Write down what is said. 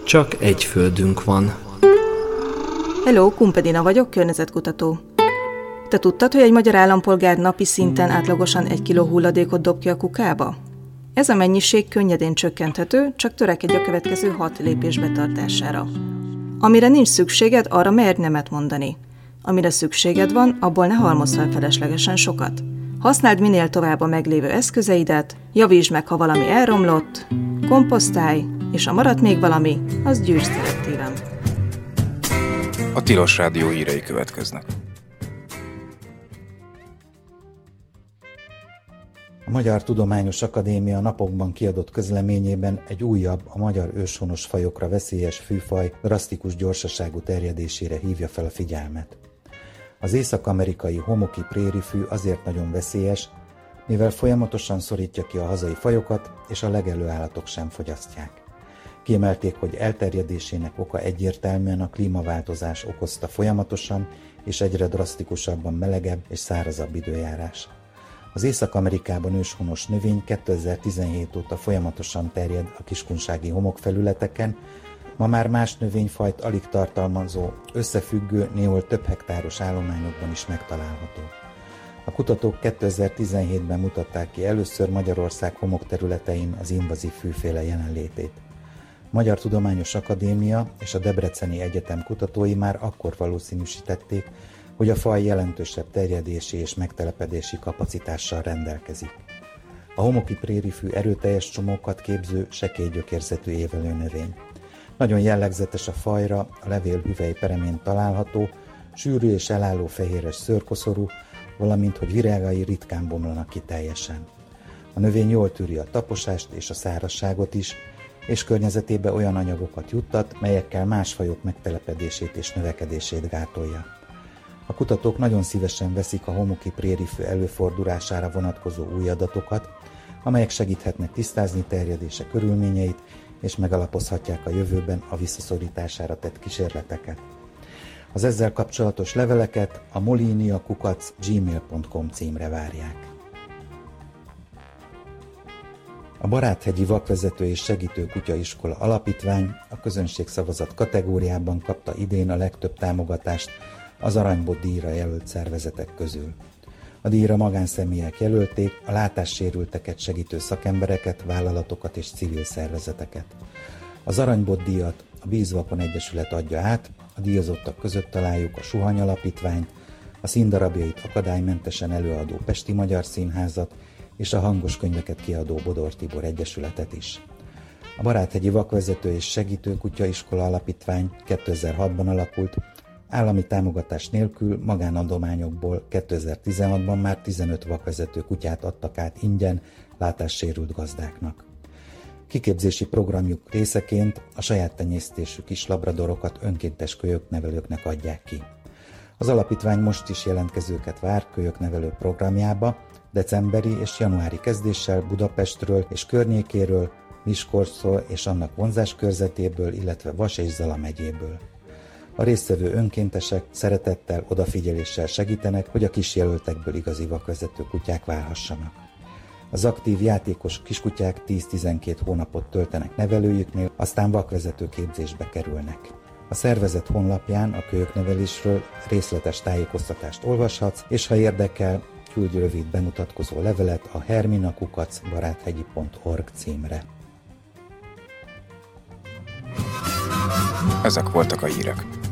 Csak egy földünk van. Hello, Kumpedina vagyok, környezetkutató. Te tudtad, hogy egy magyar állampolgár napi szinten átlagosan 1 kiló hulladékot dob ki a kukába? Ez a mennyiség könnyedén csökkenthető, csak törekedj a következő 6 lépés betartására. Amire nincs szükséged, arra merj nemet mondani. Amire szükséged van, abból ne halmozz fel feleslegesen sokat. Használd minél tovább a meglévő eszközeidet, javítsd meg, ha valami elromlott, komposztálj, és ha maradt még valami, az gyűjtsd szelektíven. A Tilos Rádió hírei következnek. A Magyar Tudományos Akadémia napokban kiadott közleményében egy újabb, a magyar őshonos fajokra veszélyes fűfaj drasztikus gyorsaságú terjedésére hívja fel a figyelmet. Az észak-amerikai homoki prérifű azért nagyon veszélyes, mivel folyamatosan szorítja ki a hazai fajokat, és a legelő állatok sem fogyasztják. Kiemelték, hogy elterjedésének oka egyértelműen a klímaváltozás okozta folyamatosan és egyre drasztikusabban melegebb és szárazabb időjárás. Az Észak-Amerikában őshonos növény 2017 óta folyamatosan terjed a kiskunsági homokfelületeken, ma már más növényfajt alig tartalmazó, összefüggő, néhol több hektáros állományokban is megtalálható. A kutatók 2017-ben mutatták ki először Magyarország homokterületein az invazív fűféle jelenlétét. A Magyar Tudományos Akadémia és a Debreceni Egyetem kutatói már akkor valószínűsítették, hogy a faj jelentősebb terjedési és megtelepedési kapacitással rendelkezik. A homoki prérifű erőteljes csomókat képző, sekély gyökérzetű évelő növény. Nagyon jellegzetes a fajra, a levél hüvely peremén található, sűrű és elálló fehéres szőrkoszorú, valamint hogy virágai ritkán bomlanak ki teljesen. A növény jól tűri a taposást és a szárazságot is, és környezetébe olyan anyagokat juttat, melyekkel más fajok megtelepedését és növekedését gátolja. A kutatók nagyon szívesen veszik a homoki prérifű előfordulására vonatkozó új adatokat, amelyek segíthetnek tisztázni terjedése körülményeit, és megalapozhatják a jövőben a visszaszorítására tett kísérleteket. Az ezzel kapcsolatos leveleket a moliniakukac@gmail.com címre várják. A Baráthegyi Vakvezető és Segítő Kutyaiskola Alapítvány a közönségszavazat kategóriában kapta idén a legtöbb támogatást az Aranybot díjra jelölt szervezetek közül. A díjra magánszemélyek jelölték, a látássérülteket segítő szakembereket, vállalatokat és civil szervezeteket. Az Aranybot díjat a Bízvakon Egyesület adja át, a díjazottak között találjuk a Suhany Alapítványt, a színdarabjait akadálymentesen előadó Pesti Magyar Színházat és a hangos könyveket kiadó Bodor Tibor Egyesületet is. A Baráthegyi Vakvezető és Segítő Kutyaiskola Alapítvány 2006-ban alakult, állami támogatás nélkül magánadományokból 2016-ban már 15 vakvezető kutyát adtak át ingyen látássérült gazdáknak. Kiképzési programjuk részeként a saját tenyésztésű kis labradorokat önkéntes kölyöknevelőknek adják ki. Az alapítvány most is jelentkezőket vár kölyöknevelő programjába, decemberi és januári kezdéssel Budapestről és környékéről, Miskolcról és annak vonzáskörzetéből, illetve Vas és Zala megyéből. A résztvevő önkéntesek szeretettel, odafigyeléssel segítenek, hogy a kisjelöltekből igazi vakvezető kutyák válhassanak. Az aktív, játékos kiskutyák 10-12 hónapot töltenek nevelőjüknél, aztán vakvezető képzésbe kerülnek. A szervezet honlapján a kölyöknevelésről részletes tájékoztatást olvashatsz, és ha érdekel, küldj rövid bemutatkozó levelet a herminakukac@baráthegyi.org címre. Ezek voltak a hírek.